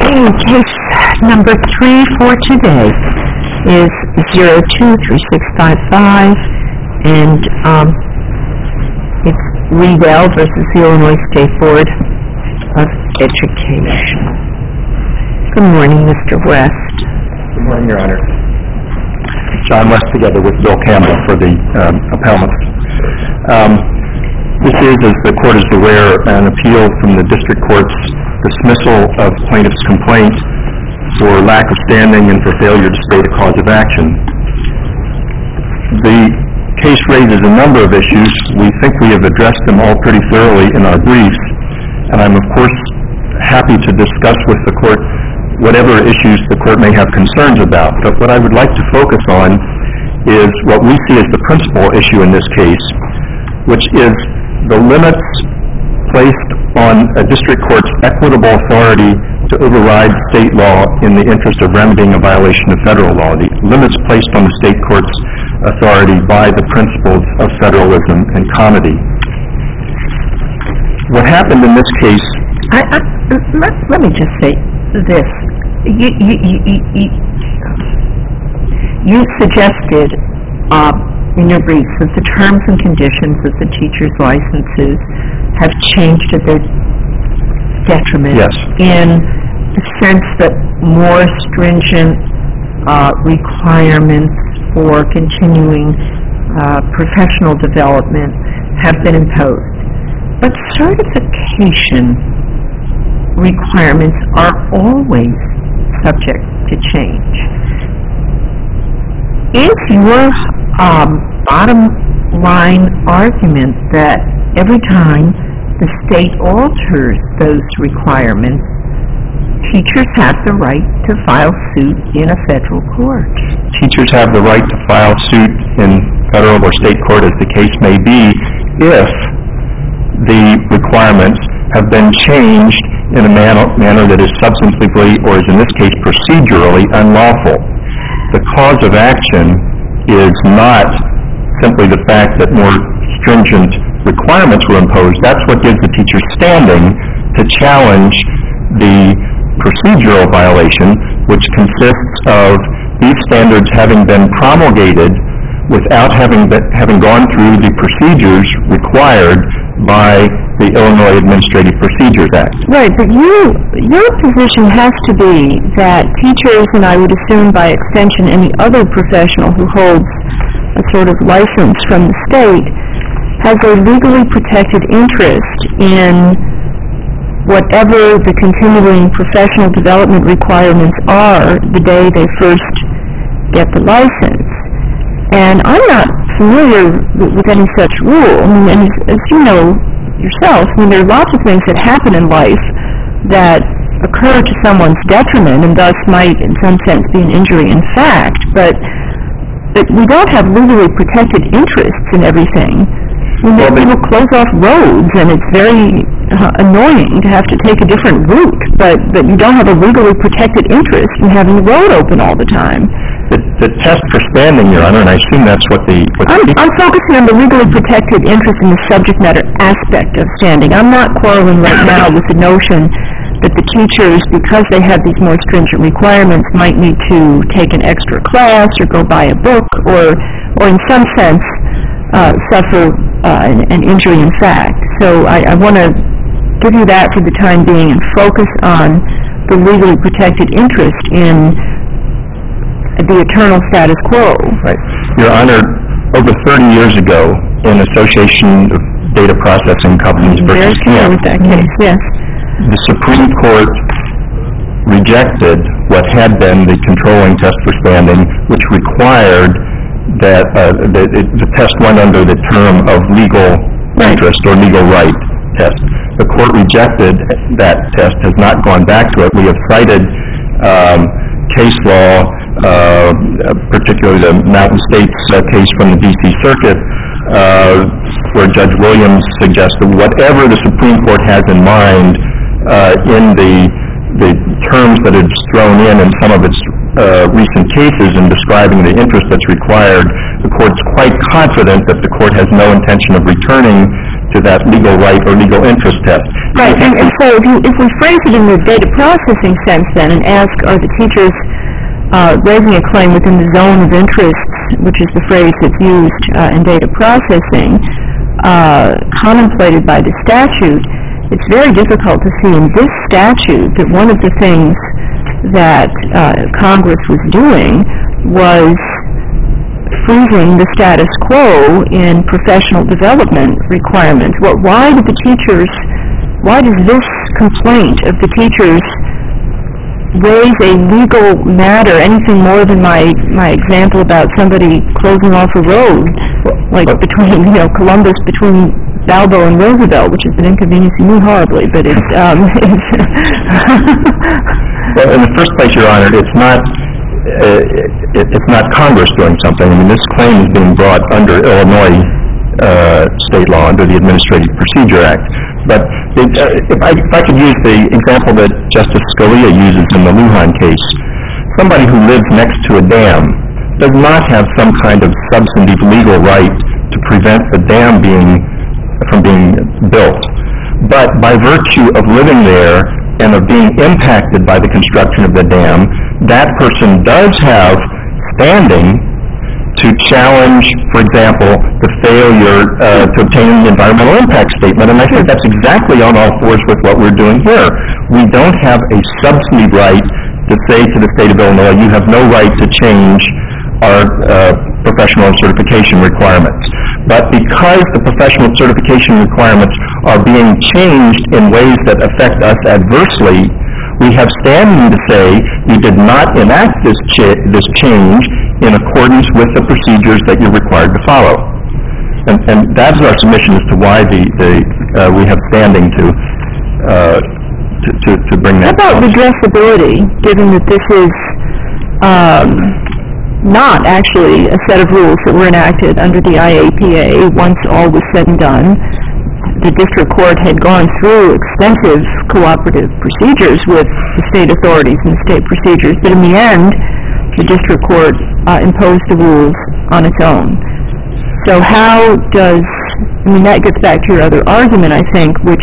Okay, case number 3 for today is 023655, and it's Riedel versus the Illinois State Board of Education. Good morning, Mr. West. Good morning, Your Honor. John West together with Bill Campbell for the appellants. This is, as the Court is aware, an appeal from the District Court's dismissal of plaintiff's complaint for lack of standing and for failure to state a cause of action. The case raises a number of issues. We think we have addressed them all pretty thoroughly in our briefs, and I'm of course happy to discuss with the Court whatever issues the Court may have concerns about. But what I would like to focus on is what we see as the principal issue in this case, which is the limits placed on a district court's equitable authority to override state law in the interest of remedying a violation of federal law, the limits placed on the state court's authority by the principles of federalism and comity. What happened in this case... Let me just say this. You suggested in your briefs that the terms and conditions of the teachers' licenses have changed to their detriment. Yes. In the sense that more stringent requirements for continuing professional development have been imposed. But certification requirements are always subject to change. Is your bottom line argument that every time the state alters those requirements, teachers have the right to file suit in a federal court? Teachers have the right to file suit in federal or state court, as the case may be, if the requirements have been changed in a manner that is substantively, or as in this case procedurally, unlawful. The cause of action is not simply the fact that more stringent requirements were imposed. That's what gives the teacher standing to challenge the procedural violation, which consists of these standards having been promulgated without having gone through the procedures required by the Illinois Administrative Procedures Act. Right, but your position has to be that teachers, and I would assume by extension any other professional who holds a sort of license from the state, has a legally protected interest in whatever the continuing professional development requirements are the day they first get the license. And I'm not familiar with any such rule. I mean, and as you know yourself, I mean, there are lots of things that happen in life that occur to someone's detriment and thus might, in some sense, be an injury in fact. But we don't have legally protected interests in everything. People close off roads, and it's very annoying to have to take a different route, but you don't have a legally protected interest in having the road open all the time. The test for standing, Your Honor, and I assume that's what I'm focusing on the legally protected interest in the subject matter aspect of standing. I'm not quarreling right now with the notion that the teachers, because they have these more stringent requirements, might need to take an extra class or go buy a book or in some sense suffer an injury in fact. So I want to give you that for the time being and focus on the legally protected interest in the eternal status quo. Right. Your Honor, over 30 years ago, in Association of Data Processing Companies versus Very with that case, yes. The Supreme Court rejected what had been the controlling test for standing, which required that the test went under the term of legal interest or legal right test. The Court rejected that test, has not gone back to it. We have cited case law, particularly the Mountain States case from the D.C. Circuit, where Judge Williams suggested whatever the Supreme Court has in mind in the terms that it's thrown in some of its recent cases in describing the interest that's required, the Court's quite confident that the Court has no intention of returning to that legal right or legal interest test. Right, and so if we phrase it in the data processing sense then and ask, are the teachers raising a claim within the zone of interest, which is the phrase that's used in data processing, contemplated by the statute, it's very difficult to see in this statute that one of the things that Congress was doing was freezing the status quo in professional development requirements. Why does this complaint of the teachers raise a legal matter, anything more than my example about somebody closing off a road, like between, Columbus, between Balboa and Roosevelt, which has been inconveniencing me horribly, but it's... Well, in the first place, Your Honor, it's not Congress doing something. I mean, this claim is being brought under Illinois state law, under the Administrative Procedure Act. But if I could use the example that Justice Scalia uses in the Lujan case, somebody who lives next to a dam does not have some kind of substantive legal right to prevent the dam from being built. But by virtue of living there and of being impacted by the construction of the dam, that person does have standing to challenge, for example, the failure to obtain an environmental impact statement. And I think that's exactly on all fours with what we're doing here. We don't have a substantive right to say to the state of Illinois, you have no right to change our professional certification requirements. But because the professional certification requirements are being changed in ways that affect us adversely, we have standing to say you did not enact this change in accordance with the procedures that you're required to follow. And that's our submission as to why we have standing to bring that. How about redressability, given that this is not actually a set of rules that were enacted under the IAPA once all was said and done? The district court had gone through extensive cooperative procedures with the state authorities and state procedures, but in the end, the district court imposed the rules on its own. So how does, that gets back to your other argument, I think, which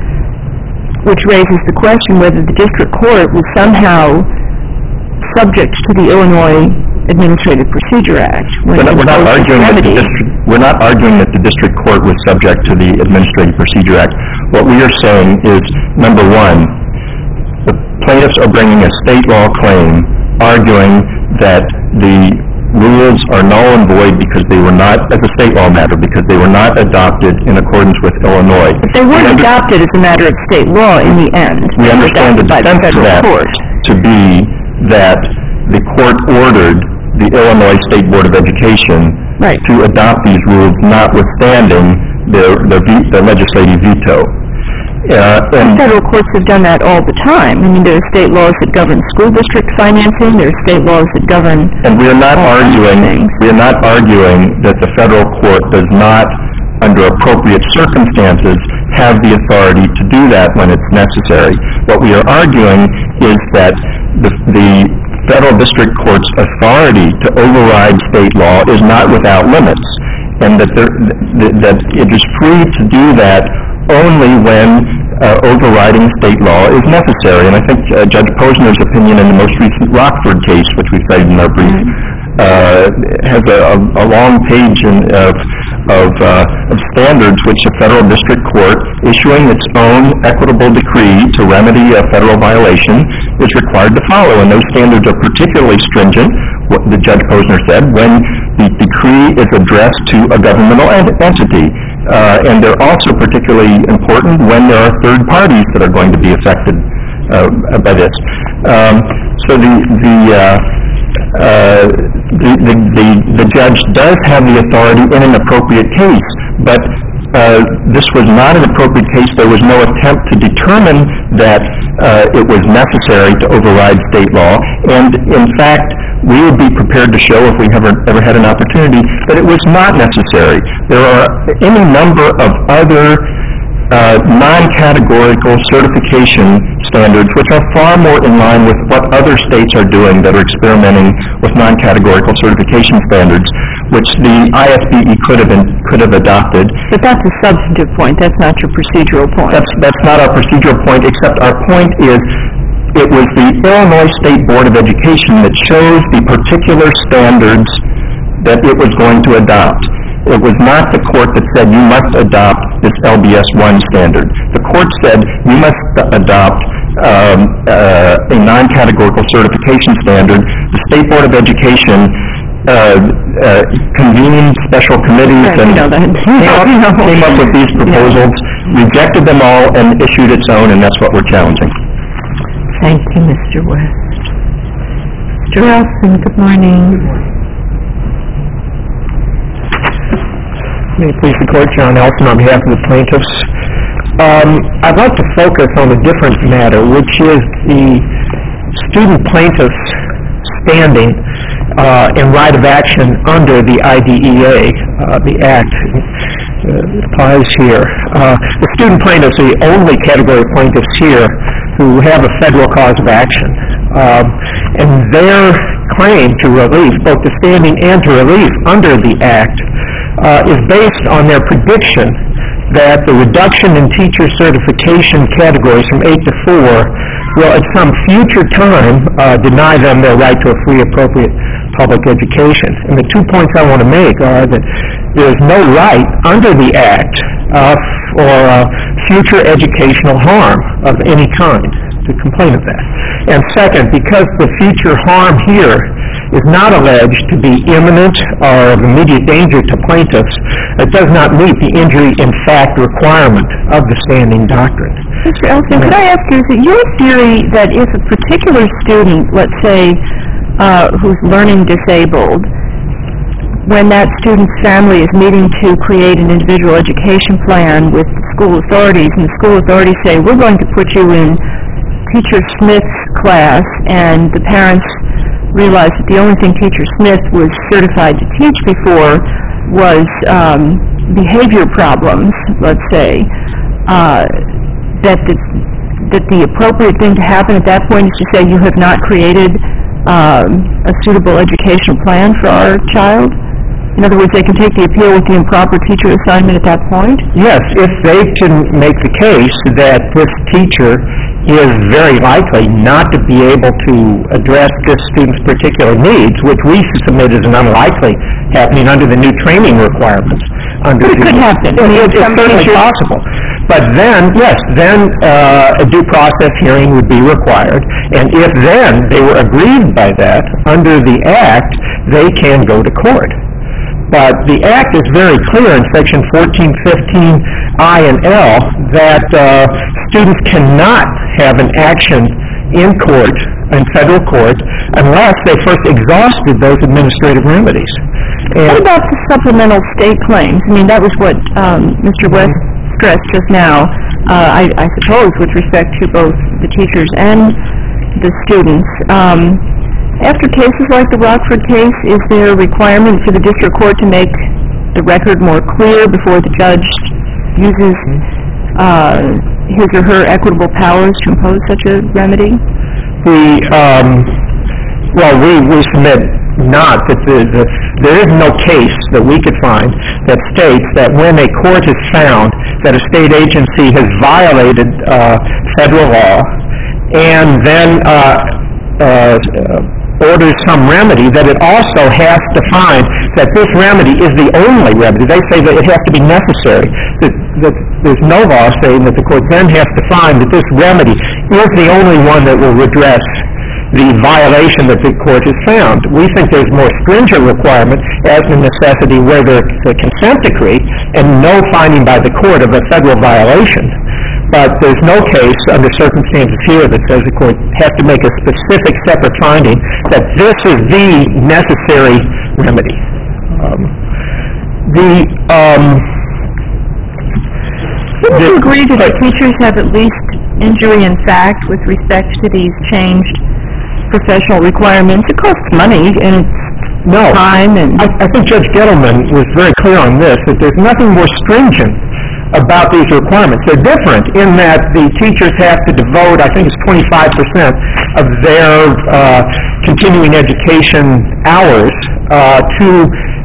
raises the question whether the district court was somehow subject to the Illinois Administrative Procedure Act. We're not arguing that the district court was subject to the Administrative Procedure Act. What we are saying is, number one, the plaintiffs are bringing a state law claim arguing that the rules are null and void because they were not, as a state law matter, because they were not adopted in accordance with Illinois. But they weren't adopted as a matter of state law in the end. We understand the defense of that to be that the court ordered the Illinois State Board of Education to adopt these rules, notwithstanding the legislative veto. Federal courts have done that all the time. There are state laws that govern school district financing. There are state laws that govern. And we are not arguing that the federal court does not, under appropriate circumstances, have the authority to do that when it's necessary. What we are arguing is that the federal district court's authority to override state law is not without limits, and that it is free to do that only when overriding state law is necessary. And I think Judge Posner's opinion in the most recent Rockford case, which we cited in our brief, has a long page of standards which a federal district court issuing its own equitable decree to remedy a federal violation is required to follow. And those standards are particularly stringent, what the Judge Posner said, when the decree is addressed to a governmental entity. And they're also particularly important when there are third parties that are going to be affected by this. So the judge does have the authority in an appropriate case, but this was not an appropriate case. There was no attempt to determine that it was necessary to override state law, and in fact, we would be prepared to show, if we ever had an opportunity, that it was not necessary. There are any number of other non-categorical certification standards which are far more in line with what other states are doing that are experimenting with non-categorical certification standards. which the ISBE could have adopted. But that's a substantive point. That's not your procedural point. That's not our procedural point, except our point is it was the Illinois State Board of Education that chose the particular standards that it was going to adopt. It was not the court that said you must adopt this LBS 1 standard. The court said you must adopt a non-categorical certification standard. The State Board of Education convened special committees and came up with these proposals, rejected them all, and issued its own, and that's what we're challenging. Thank you, Mr. West. Mr. Elson, good morning. May it please the Court, John Elson on behalf of the plaintiffs. I'd like to focus on a different matter, which is the student plaintiff's standing and right of action under the IDEA. The Act applies here. The student plaintiffs are the only category of plaintiffs here who have a federal cause of action. And their claim to relief, both to standing and to relief under the Act, is based on their prediction that the reduction in teacher certification categories from 8 to 4 will at some future time deny them their right to a free, appropriate public education. And the 2 points I want to make are that there is no right under the Act for future educational harm of any kind to complain of that. And second, because the future harm here is not alleged to be imminent or of immediate danger to plaintiffs, it does not meet the injury in fact requirement of the standing doctrine. Mr. Elson, could I ask you, is it your theory that if a particular student, let's say, who's learning disabled, when that student's family is meeting to create an individual education plan with school authorities, and the school authorities say, we're going to put you in Teacher Smith's class, and the parents realized that the only thing Teacher Smith was certified to teach before was behavior problems, let's say, that the appropriate thing to happen at that point is to say you have not created a suitable educational plan for our child? In other words, they can take the appeal with the improper teacher assignment at that point? Yes, if they can make the case that this teacher is very likely not to be able to address this student's particular needs, which we submit as an unlikely happening under the new training requirements. But it could happen. It's certainly possible. But then, yes, then a due process hearing would be required. And if then they were aggrieved by that, under the Act, they can go to court. But the Act is very clear in Section 1415I and L that students cannot have an action in court, in federal court, unless they first exhausted those administrative remedies. What about the supplemental state claims? I mean, that was what Mr. West stressed just now, I suppose, with respect to both the teachers and the students. After cases like the Rockford case, is there a requirement for the district court to make the record more clear before the judge uses his or her equitable powers to impose such a remedy? We submit not that there is no case that we could find that states that when a court has found that a state agency has violated federal law and then orders some remedy, that it also has to find that this remedy is the only remedy. They say that it has to be necessary. That there's no law saying that the court then has to find that this remedy is the only one that will redress the violation that the court has found. We think there's more stringent requirement as the necessity where there's a consent decree and no finding by the court of a federal violation. But there's no case under circumstances here that says the court has to make a specific separate finding that this is the necessary remedy. Would you agree that the teachers have at least injury in fact with respect to these changed professional requirements? It costs money and it's time. And I think Judge Gettleman was very clear on this, that there's nothing more stringent about these requirements. They're different in that the teachers have to devote, I think it's 25% of their continuing education hours to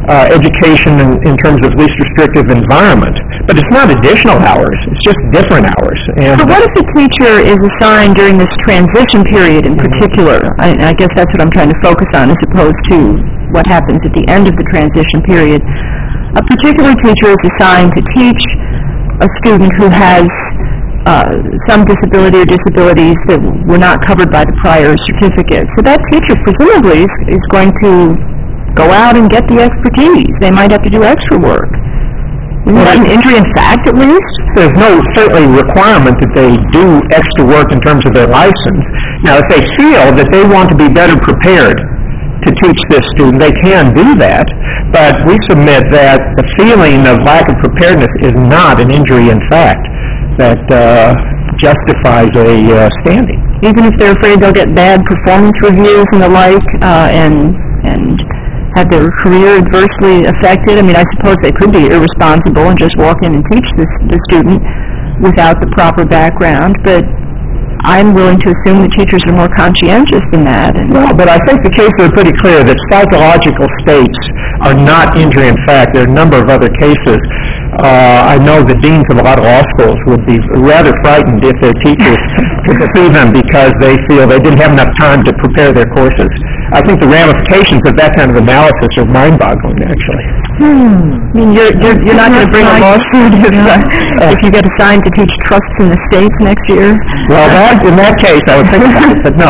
education in terms of least restrictive environment. But it's not additional hours, it's just different hours. And So what if the teacher is assigned during this transition period in particular? I guess that's what I'm trying to focus on as opposed to what happens at the end of the transition period. A particular teacher is assigned to teach a student who has some disability or disabilities that were not covered by the prior certificate. So that teacher presumably is going to go out and get the expertise. They might have to do extra work. Isn't that an injury in fact, at least? There's no certainly requirement that they do extra work in terms of their license. Now, if they feel that they want to be better prepared to teach this student, they can do that. But we submit that the feeling of lack of preparedness is not an injury in fact that justifies a standing. Even if they're afraid they'll get bad performance reviews and the like, and have their career adversely affected? I mean, I suppose they could be irresponsible and just walk in and teach the student without the proper background, but I'm willing to assume that teachers are more conscientious than that. Well, but I think the cases are pretty clear that psychological states are not injury in fact. There are a number of other cases. I know the deans of a lot of law schools would be rather frightened if their teachers could sue them because they feel they didn't have enough time to prepare their courses. I think the ramifications of that kind of analysis are mind-boggling, actually. I mean, you're not going to bring a lawsuit if you get assigned to teach trusts in the States next year? Well, in that case, I would think about it, but no.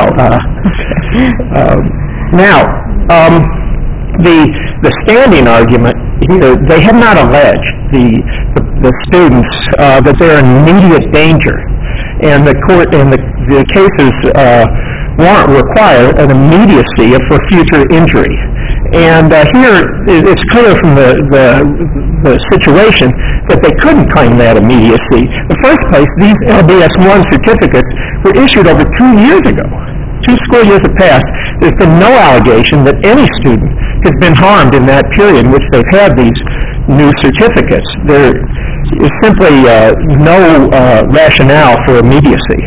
Now, the standing argument here, they have not alleged the students that they're in immediate danger, and the court and the cases require an immediacy for future injury. And here it's clear from the situation that they couldn't claim that immediacy. In the first place, these LBS-1 certificates were issued over 2 years ago. 2 school years have passed. There's been no allegation that any student has been harmed in that period in which they've had these new certificates. There is simply no rationale for immediacy.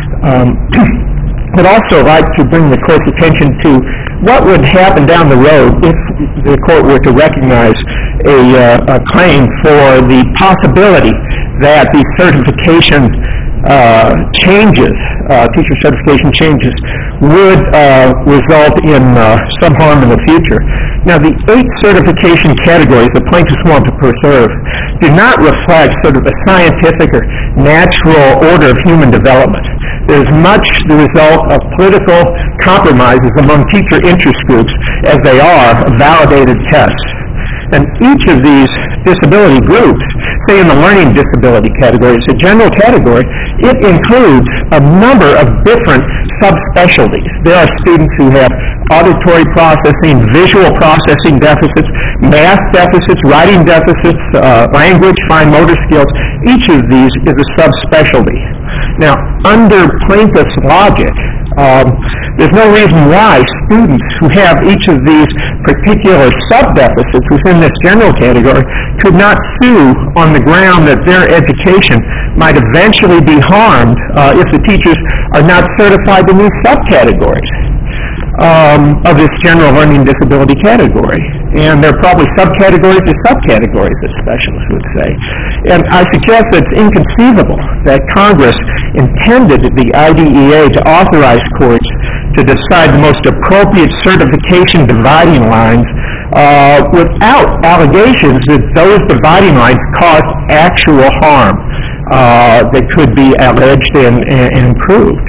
I'd also like to bring the court's attention to what would happen down the road if the court were to recognize a claim for the possibility that the certification changes, teacher certification changes, would result in some harm in the future. Now, the 8 certification categories the plaintiffs want to preserve do not reflect sort of a scientific or natural order of human development. There's much the result of political compromises among teacher interest groups as they are validated tests. And each of these disability groups, say in the learning disability category, it's a general category, it includes a number of different subspecialties. There are students who have auditory processing, visual processing deficits, math deficits, writing deficits, language, fine motor skills. Each of these is a subspecialty. Now, under plaintiff's logic, there's no reason why students who have each of these particular sub-deficits within this general category could not sue on the ground that their education might eventually be harmed if the teachers are not certified in these subcategories of this general learning disability category. And there are probably subcategories or subcategories, as specialists would say. And I suggest that it's inconceivable that Congress intended the IDEA to authorize courts to decide the most appropriate certification dividing lines without allegations that those dividing lines caused actual harm that could be alleged and proved.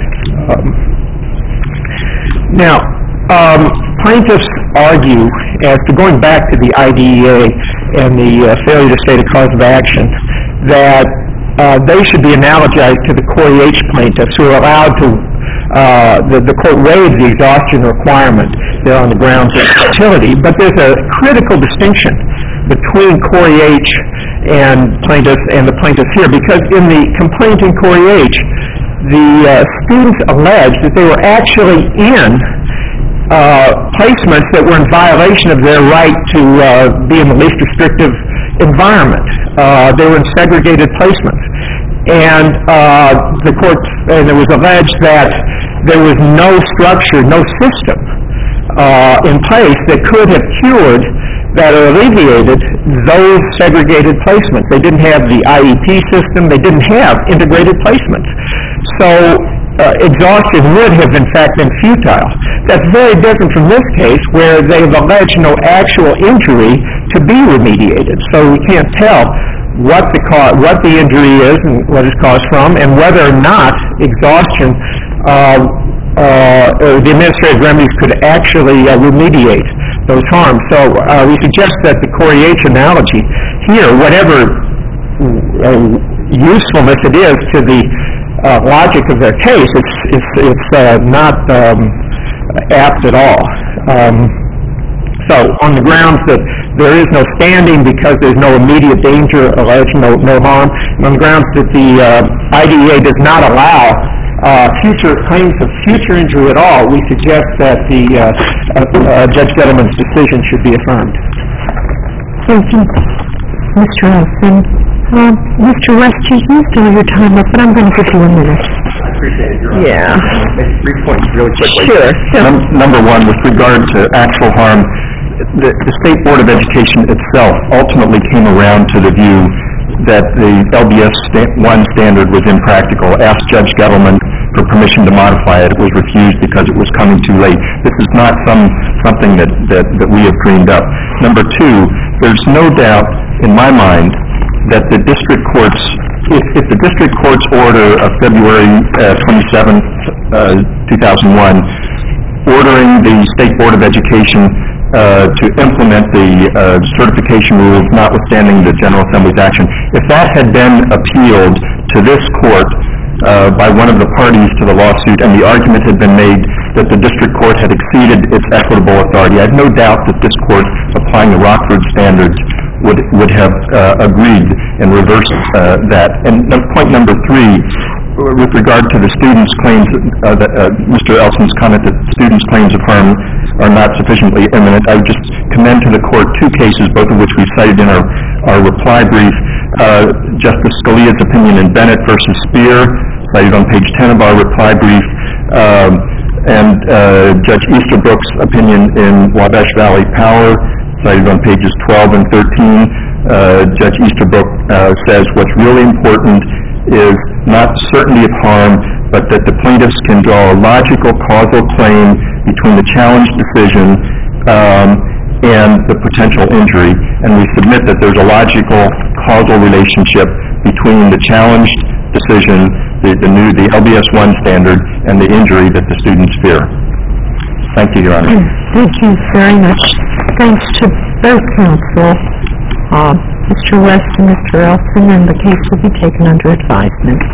Now, plaintiffs argue, as to going back to the IDEA and the failure to state a cause of action, that they should be analogized to the Corey H. plaintiffs who are allowed to, the court waived the exhaustion requirement there on the grounds of futility, but there's a critical distinction between Corey H. and the plaintiffs here, because in the complaint in Corey H., the students alleged that they were actually in placements that were in violation of their right to be in the least restrictive environment. They were in segregated placements. And it was alleged that there was no structure, no system in place that could have cured that are alleviated those segregated placements. They didn't have the IEP system. They didn't have integrated placements. So exhaustion would have, in fact, been futile. That's very different from this case, where they've alleged no actual injury to be remediated. So we can't tell what the injury is and what it's caused from, and whether or not exhaustion or the administrative remedies could actually remediate those harms. So we suggest that the Corey H. analogy here, whatever usefulness it is to the logic of their case, it's not apt at all. So on the grounds that there is no standing because there's no immediate danger alleged, no harm, and on the grounds that the IDEA does not allow future claims of future injury at all, we suggest that the Judge Gettleman's decision should be affirmed. Thank you, Mr. Elson. Mr. West, you used all your time up, but I'm going to give you a minute. I appreciate it, Your Honor. Yeah. Make 3 points really quickly. Sure. Number one, with regard to actual harm, the State Board of Education itself ultimately came around to the view that the LBS 1 standard was impractical, asked Judge Gettleman for permission to modify it. It was refused because it was coming too late. This is not something that we have dreamed up. Number two, there's no doubt in my mind that the district court's, if the district court's order of February 27th, 2001, ordering the State Board of Education to implement the certification rules, notwithstanding the General Assembly's action, if that had been appealed to this court by one of the parties to the lawsuit, and the argument had been made that the district court had exceeded its equitable authority, I have no doubt that this court, applying the Rockford standards, would have agreed and reversed that. And point number three, with regard to the students' claims, Mr. Elson's comment that students' claims of harm are not sufficiently imminent, I would just commend to the court 2 cases, both of which we cited in our reply brief. Justice Scalia's opinion in Bennett v. Speer, cited on page 10 of our reply brief, and Judge Easterbrook's opinion in Wabash Valley Power, cited on pages 12 and 13. Judge Easterbrook says what's really important is not certainty of harm, but that the plaintiffs can draw a logical causal claim between the challenged decision and the potential injury. And we submit that there's a logical causal relationship between the challenged decision, the LBS 1 standard, and the injury that the students fear. Thank you, Your Honor. Thank you very much. Thanks to both counsel, Mr. West and Mr. Elson, and the case will be taken under advisement.